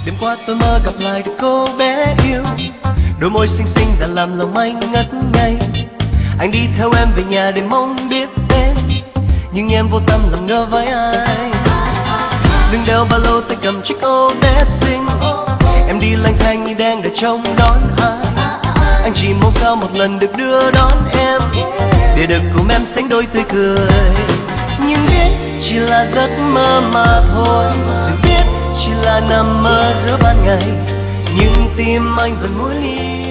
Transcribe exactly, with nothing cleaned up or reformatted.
Đêm qua tôi mơ gặp lại được cô bé yêu, đôi môi xinh xinh đã làm lòng anh ngất ngây. Anh đi theo em về nhà để mong biết đến, nhưng em vô tâm làm ngơ với ai. Lưng đeo ba lô tay cầm chiếc ô bé xinh, em đi lang thang như đang đợi trông đón ai. Anh chỉ mong sao một lần được đưa đón em, để được cùng em sánh đôi tươi cười. Nhưng biết chỉ là giấc mơ mà thôi, biết chỉ là nằm mơ giữa ban ngày, nhưng tim anh vẫn muốn đi.